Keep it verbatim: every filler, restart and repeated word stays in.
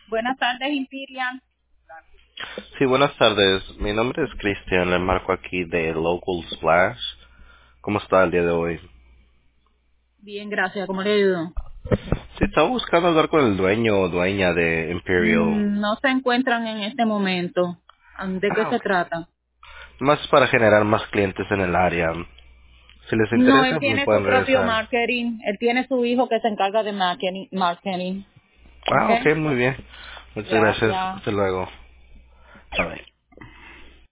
Buenas tardes, Imperial. Sí, buenas tardes. Mi nombre es Cristian, le marco aquí de Local Splash. ¿Cómo está el día de hoy? Bien, gracias. ¿Cómo le ayudo? Sí, estaba buscando hablar con el dueño o dueña de Imperial. Mm, No se encuentran en este momento. ¿De qué Ah, se ok. trata? Más para generar más clientes en el área. Si les No, él interesa, me tiene su pueden propio regresar. marketing. Él tiene su hijo que se encarga de marketing. marketing. Ah, ¿Ok? ok, muy bien. Muchas gracias. Gracias. Hasta luego. Bye.